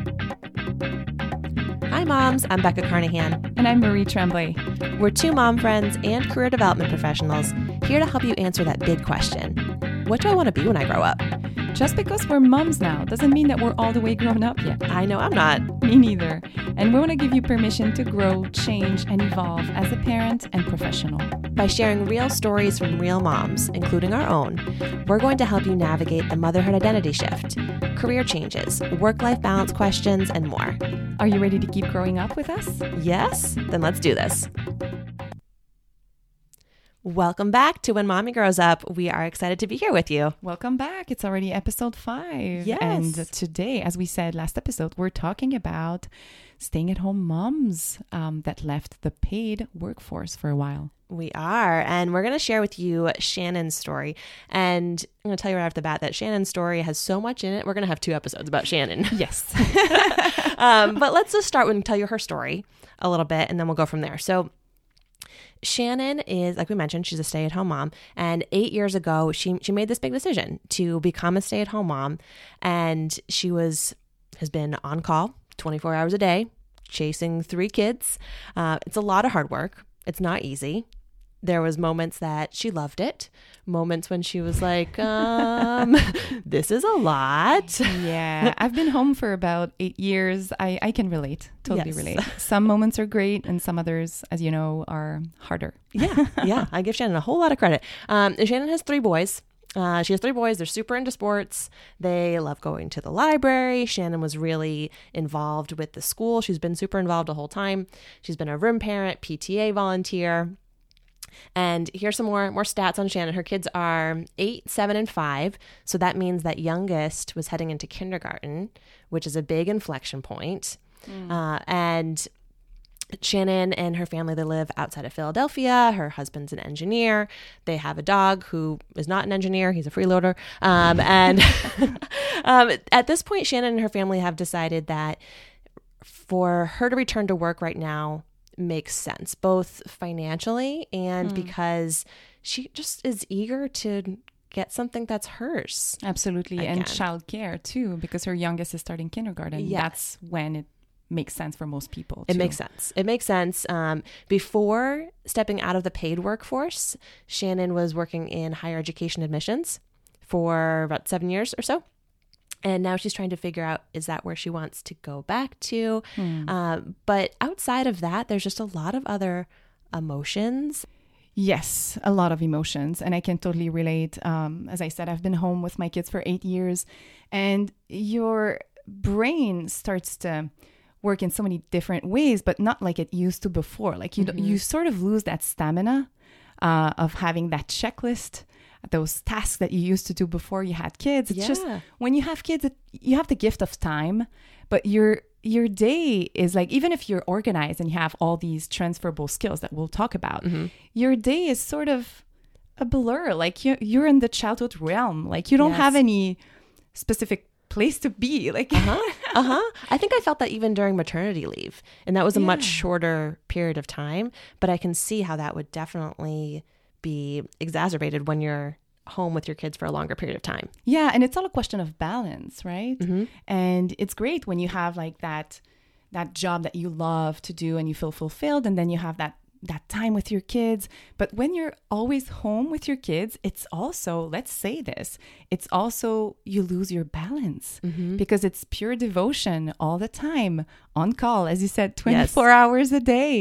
Hi moms, I'm Becca Carnahan. And I'm Marie Tremblay. We're two mom friends and career development professionals here to help you answer that big question. What do I want to be when I grow up? Just because we're moms now doesn't mean that we're all the way grown up yet. I know I'm not. Me neither. And we want to give you permission to grow, change, and evolve as a parent and professional. By sharing real stories from real moms, including our own, we're going to help you navigate the motherhood identity shift, career changes, work-life balance questions, and more. Are you ready to keep growing up with us? Yes? Then let's do this. Welcome back to When Mommy Grows Up. We are excited to be here with you. Welcome back. It's already episode 5. Yes. And today, as we said last episode, we're talking about staying at home moms that left the paid workforce for a while. We are, and we're going to share with you Shannon's story. And I'm going to tell you right off the bat that Shannon's story has so much in it. We're going to have 2 episodes about Shannon. Yes. But let's just start and tell you her story a little bit, and then we'll go from there. So Shannon is, like we mentioned, she's a stay-at-home mom. And 8 years ago, she made this big decision to become a stay-at-home mom. And she has been on call 24 hours a day, chasing 3 kids. It's a lot of hard work. It's not easy. There was moments that she loved it, moments when she was like, this is a lot. Yeah, I've been home for about 8 years. I can relate, totally Yes. relate. Some moments are great and some others, as you know, are harder. Yeah. I give Shannon a whole lot of credit. Shannon has 3 boys. She has 3 boys. They're super into sports. They love going to the library. Shannon was really involved with the school. She's been super involved the whole time. She's been a room parent, PTA volunteer. And here's some more stats on Shannon. Her kids are 8, 7, and 5. So that means that youngest was heading into kindergarten, which is a big inflection point. And Shannon and her family, they live outside of Philadelphia. Her husband's an engineer. They have a dog who is not an engineer. He's a freeloader. And at this point, Shannon and her family have decided that for her to return to work right now makes sense, both financially and because she just is eager to get something that's hers. Absolutely. Again. And childcare too, because her youngest is starting kindergarten. Yes. That's when it makes sense for most people. It too. makes sense. It makes sense. Before stepping out of the paid workforce, Shannon was working in higher education admissions for about 7 years or so. And now she's trying to figure out, is that where she wants to go back to? But outside of that, there's just a lot of other emotions. Yes, a lot of emotions. And I can totally relate. As I said, I've been home with my kids for 8 years. And your brain starts to work in so many different ways, but not like it used to before. Like you sort of lose that stamina of having that checklist, those tasks that you used to do before you had kids. It's just when you have kids, you have the gift of time, but your day is like, even if you're organized and you have all these transferable skills that we'll talk about, your day is sort of a blur. Like you're in the childhood realm. Like you don't have any specific place to be. Like, I think I felt that even during maternity leave, and that was a much shorter period of time, but I can see how that would definitely be exacerbated when you're home with your kids for a longer period of time. Yeah. And it's all a question of balance, right? And it's great when you have like that job that you love to do and you feel fulfilled, and then you have that time with your kids. But when you're always home with your kids, it's also, let's say this, it's also, you lose your balance because it's pure devotion all the time, on call, as you said, 24 hours a day.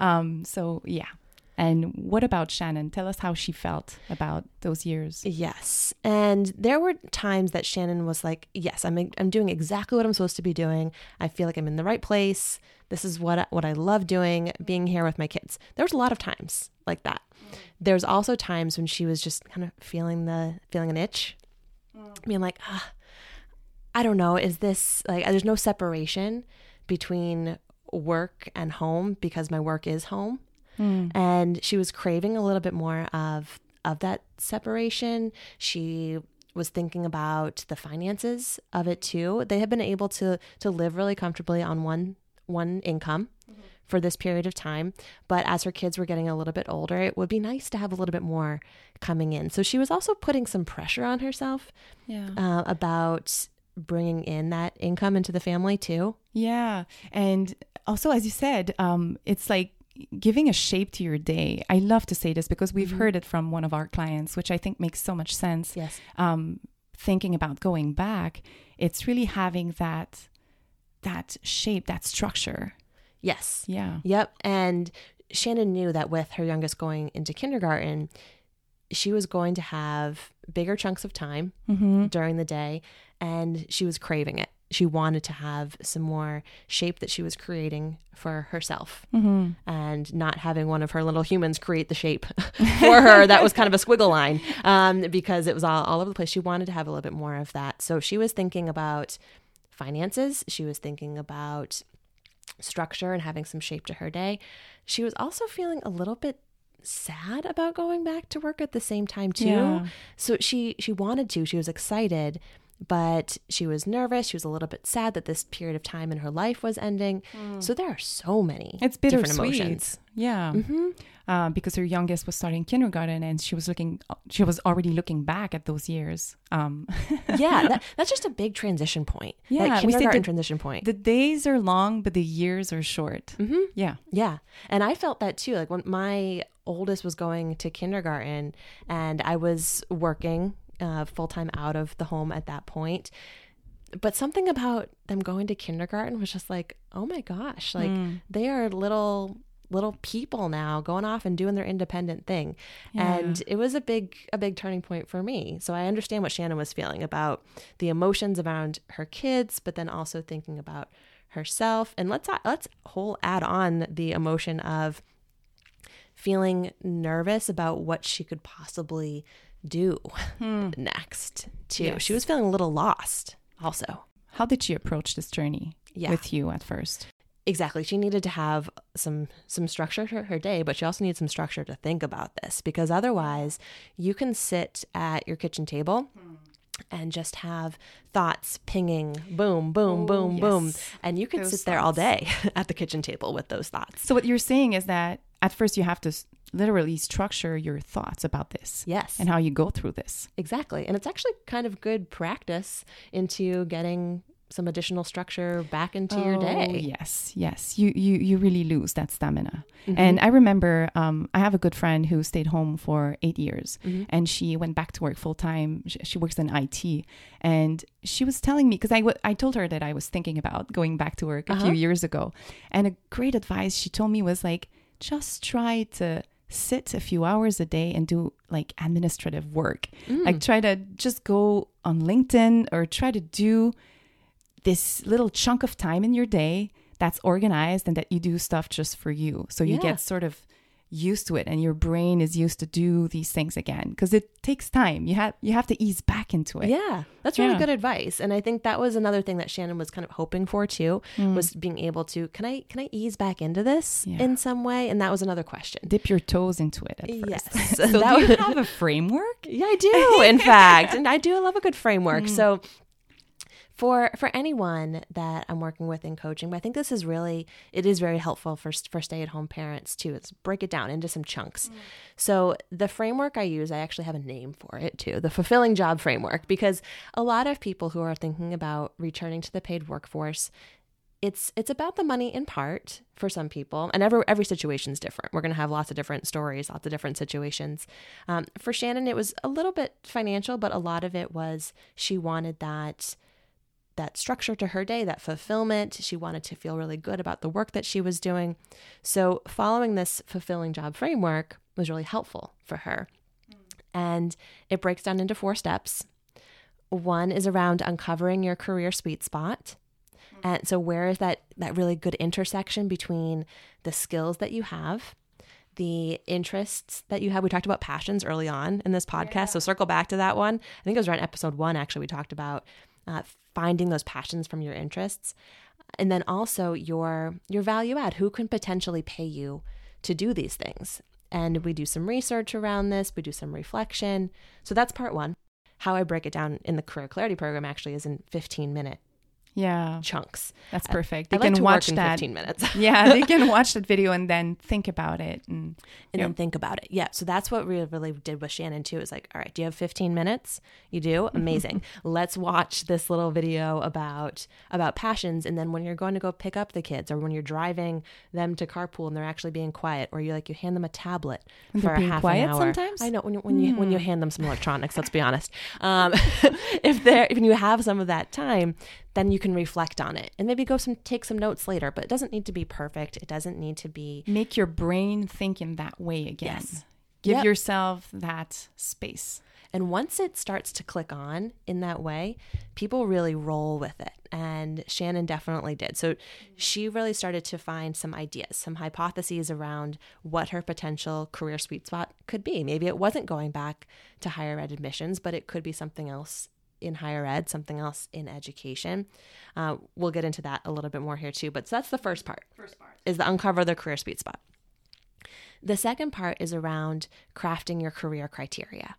So yeah. And what about Shannon? Tell us how she felt about those years. Yes. And there were times that Shannon was like, yes, I'm doing exactly what I'm supposed to be doing. I feel like I'm in the right place. This is what I love doing, being here with my kids. There was a lot of times like that. There's also times when she was just kind of feeling an itch, being like, I don't know, is this like, there's no separation between work and home because my work is home. And she was craving a little bit more of that separation. She was thinking about the finances of it too. They had been able to live really comfortably on one income for this period of time. But as her kids were getting a little bit older, it would be nice to have a little bit more coming in. So she was also putting some pressure on herself about bringing in that income into the family too. Yeah. And also, as you said, it's like giving a shape to your day. I love to say this because we've heard it from one of our clients, which I think makes so much sense. Yes. Thinking about going back, it's really having that shape, that structure. Yes. Yeah. Yep. And Shannon knew that with her youngest going into kindergarten, she was going to have bigger chunks of time during the day, and she was craving it. She wanted to have some more shape that she was creating for herself and not having one of her little humans create the shape for her. That was kind of a squiggle line because it was all over the place. She wanted to have a little bit more of that. So she was thinking about finances. She was thinking about structure and having some shape to her day. She was also feeling a little bit sad about going back to work at the same time too. Yeah. So she wanted to, she was excited, but she was nervous. She was a little bit sad that this period of time in her life was ending. So there are so many different emotions. Yeah. Because her youngest was starting kindergarten and she was already looking back at those years. Yeah, that's just a big transition point. Yeah, that kindergarten transition point. The days are long, but the years are short. Yeah. Yeah. And I felt that too. Like when my oldest was going to kindergarten and I was working full-time out of the home at that point. But something about them going to kindergarten was just like, oh my gosh, like they are little people now going off and doing their independent thing. Yeah. And it was a big turning point for me. So I understand what Shannon was feeling about the emotions around her kids, but then also thinking about herself. And let's add on the emotion of feeling nervous about what she could possibly do next too. Yes. She was feeling a little lost also. How did she approach this journey with you at first? Exactly. She needed to have some structure to her day, but she also needed some structure to think about this, because otherwise you can sit at your kitchen table and just have thoughts pinging, boom, boom, boom, boom. And you can sit there all day at the kitchen table with those thoughts. So what you're saying is that at first you have to literally structure your thoughts about this. Yes. And how you go through this. Exactly. And it's actually kind of good practice into getting some additional structure back into your day. Yes. You really lose that stamina. And I remember I have a good friend who stayed home for 8 years and she went back to work full time. She works in IT, and she was telling me, because I told her that I was thinking about going back to work a few years ago, and a great advice she told me was like, just try to sit a few hours a day and do like administrative work. Like try to just go on LinkedIn or try to do this little chunk of time in your day that's organized and that you do stuff just for you. So you get sort of used to it and your brain is used to do these things again, because it takes time. You have to ease back into it. Yeah, that's really good advice. And I think that was another thing that Shannon was kind of hoping for too, was being able to, can I ease back into this in some way? And that was another question. Dip your toes into it at first. Yes. So do you have a framework? Yeah, I do, in fact. And I do love a good framework. So for anyone that I'm working with in coaching, but I think this is it is very helpful for stay-at-home parents too. It's break it down into some chunks. So the framework I use, I actually have a name for it too, the fulfilling job framework, because a lot of people who are thinking about returning to the paid workforce, it's about the money in part for some people, and every situation is different. We're going to have lots of different stories, lots of different situations. For Shannon, it was a little bit financial, but a lot of it was she wanted that structure to her day, that fulfillment. She wanted to feel really good about the work that she was doing. So following this fulfilling job framework was really helpful for her. And it breaks down into 4 steps. One is around uncovering your career sweet spot. And so where is that really good intersection between the skills that you have, the interests that you have? We talked about passions early on in this podcast. So circle back to that one. I think it was around episode 1, actually, we talked about finding those passions from your interests. And then also your value add. Who can potentially pay you to do these things? And we do some research around this. We do some reflection. So that's part 1. How I break it down in the Career Clarity program actually is in 15-minute Yeah. chunks. That's perfect. I They like can to watch work in that. 15 minutes. Yeah, they can watch that video and then think about it. And Then think about it. Yeah. So that's what we really did with Shannon too. Is like, all right, do you have 15 minutes? You do? Amazing. Let's watch this little video about passions. And then when you're going to go pick up the kids, or when you're driving them to carpool and they're actually being quiet, or you hand them a tablet When for they're being half quiet an hour. sometimes? I know when you hand them some electronics. Let's be honest. If you have some of that time, then you can reflect on it and maybe take some notes later. But it doesn't need to be perfect. It doesn't need to be. make your brain think in that way again. Yes. Give Yep. yourself that space. And once it starts to click on in that way, people really roll with it. And Shannon definitely did. So she really started to find some ideas, some hypotheses around what her potential career sweet spot could be. Maybe it wasn't going back to higher ed admissions, but it could be something else in higher ed, something else in education. We'll get into that a little bit more here too. But so that's the first part is the uncover the career sweet spot. The second part is around crafting your career criteria.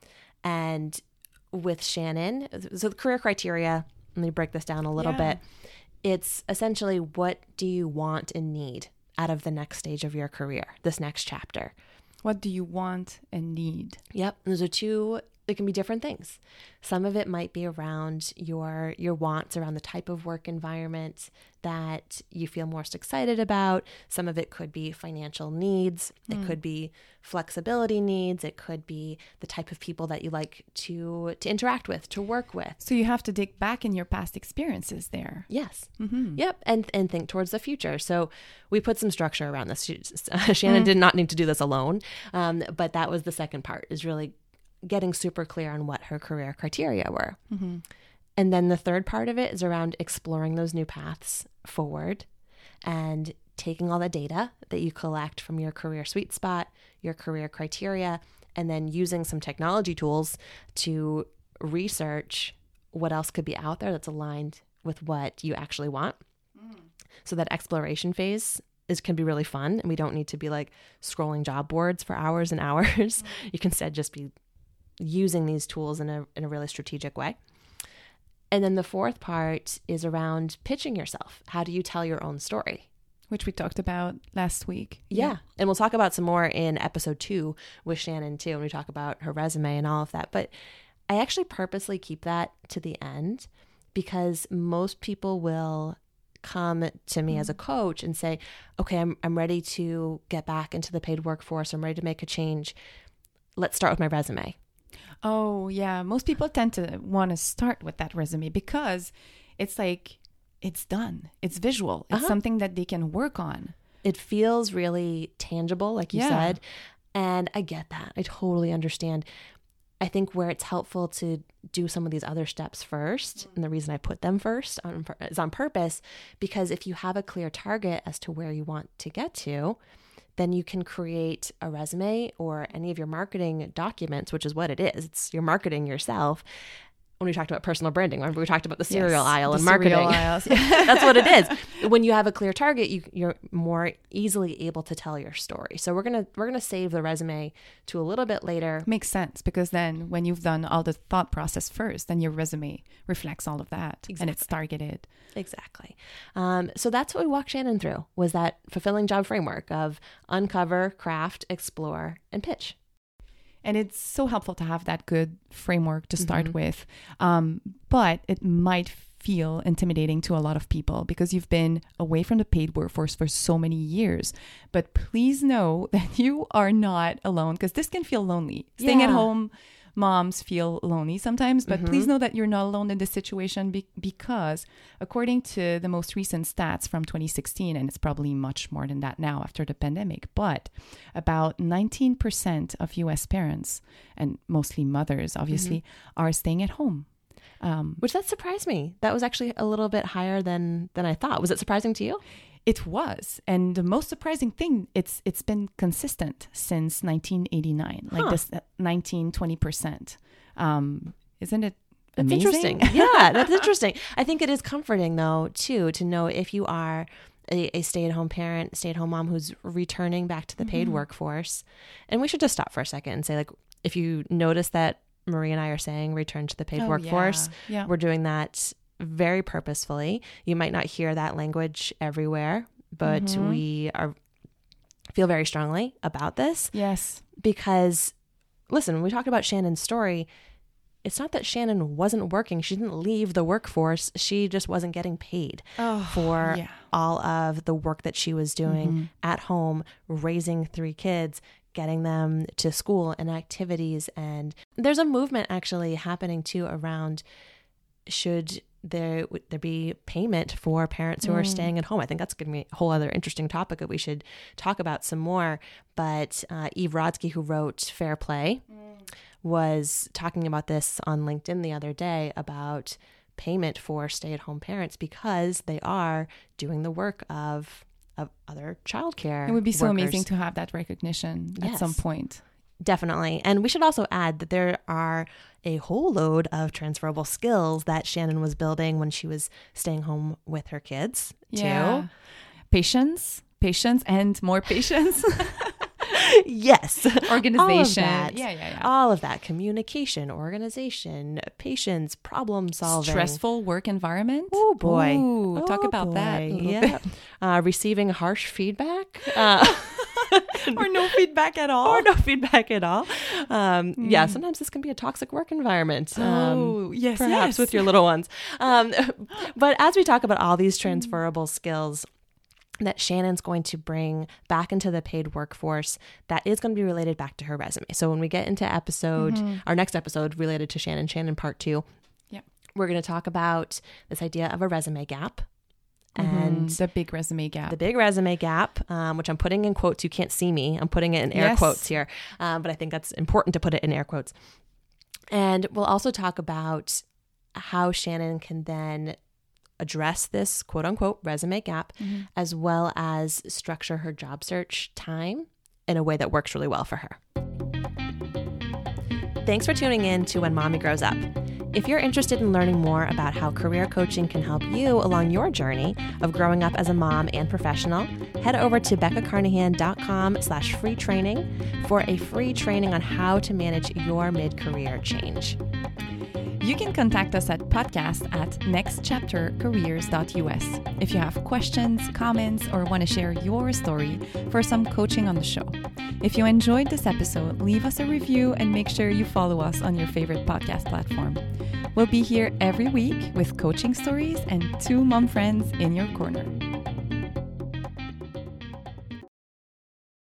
And with Shannon, so the career criteria, let me break this down a little bit. It's essentially, what do you want and need out of the next stage of your career, this next chapter? What do you want and need? Yep. Those are two, it can be different things. Some of it might be around your wants around the type of work environment that you feel most excited about. Some of it could be financial needs. It could be flexibility needs. It could be the type of people that you like to interact with, to work with. So you have to dig back in your past experiences there. Yes. Yep. And think towards the future. So we put some structure around this. Shannon did not need to do this alone. But that was the second part, is really getting super clear on what her career criteria were. And then the third part of it is around exploring those new paths forward and taking all the data that you collect from your career sweet spot, your career criteria, and then using some technology tools to research what else could be out there that's aligned with what you actually want. So that exploration phase can be really fun, and we don't need to be like scrolling job boards for hours and hours. You can instead just be using these tools in a really strategic way. And then the fourth part is around pitching yourself. How do you tell your own story? Which we talked about last week. Yeah. And we'll talk about some more in episode 2 with Shannon too, when we talk about her resume and all of that. But I actually purposely keep that to the end, because most people will come to me as a coach and say, okay, I'm ready to get back into the paid workforce. I'm ready to make a change. Let's start with my resume. Oh, yeah. Most people tend to want to start with that resume because it's like, it's done. It's visual. It's something that they can work on. It feels really tangible, like you said. And I get that. I totally understand. I think where it's helpful to do some of these other steps first, and the reason I put them first is on purpose, because if you have a clear target as to where you want to get to, then you can create a resume or any of your marketing documents, which is what it is. It's you're marketing yourself. When we talked about personal branding, remember we talked about the cereal aisle and marketing. That's what it is. When you have a clear target, you're more easily able to tell your story. So we're gonna save the resume to a little bit later. Makes sense, because then when you've done all the thought process first, then your resume reflects all of that, and it's targeted. Exactly. So that's what we walked Shannon through, was that fulfilling job framework of uncover, craft, explore, and pitch. And it's so helpful to have that good framework to start with. But it might feel intimidating to a lot of people because you've been away from the paid workforce for so many years. But please know that you are not alone, because this can feel lonely. Staying at home, moms feel lonely sometimes, but please know that you're not alone in this situation because according to the most recent stats from 2016, and it's probably much more than that now after the pandemic, but about 19% of US parents, and mostly mothers obviously, are staying at home. Which that surprised me. That was actually a little bit higher than I thought. Was it surprising to you? It was. And the most surprising thing, it's been consistent since 1989, like this 19-20%. Isn't it amazing? That's interesting. Yeah, that's interesting. I think it is comforting, though, too, to know if you are a stay-at-home parent, stay-at-home mom who's returning back to the paid workforce. And we should just stop for a second and say, like, if you notice that Marie and I are saying return to the paid workforce, we're doing that very purposefully. You might not hear that language everywhere, but we feel very strongly about this. Yes. Because, listen, when we talked about Shannon's story, it's not that Shannon wasn't working. She didn't leave the workforce. She just wasn't getting paid for all of the work that she was doing at home, raising 3 kids, getting them to school and activities. And there's a movement actually happening too around should there be payment for parents who are staying at home. I think that's going to be a whole other interesting topic that we should talk about some more. But Eve Rodsky, who wrote Fair Play, was talking about this on LinkedIn the other day about payment for stay-at-home parents because they are doing the work of other childcare. It would be so workers. amazing to have that recognition at some point. Definitely. And we should also add that there are a whole load of transferable skills that Shannon was building when she was staying home with her kids too. Patience, and more patience. Yes. Organization. All of that. All of that. Communication, organization, patience, problem solving. Stressful work environment. Oh boy. Ooh, talk about that a little bit. Receiving harsh feedback. Or no feedback at all. Yeah, sometimes this can be a toxic work environment. Yes, perhaps with your little ones. But as we talk about all these transferable skills that Shannon's going to bring back into the paid workforce, that is going to be related back to her resume. So when we get into our next episode related to Shannon Part 2, we're going to talk about this idea of a resume gap. And the big resume gap. Which I'm putting in quotes. You can't see me. I'm putting it in air quotes here. But I think that's important to put it in air quotes. And we'll also talk about how Shannon can then address this quote unquote resume gap, as well as structure her job search time in a way that works really well for her. Thanks for tuning in to When Mommy Grows Up. If you're interested in learning more about how career coaching can help you along your journey of growing up as a mom and professional, head over to beccacarnahan.com/free training for a free training on how to manage your mid-career change. You can contact us at podcast@nextchaptercareers.us if you have questions, comments, or want to share your story for some coaching on the show. If you enjoyed this episode, leave us a review and make sure you follow us on your favorite podcast platform. We'll be here every week with coaching stories and 2 mom friends in your corner.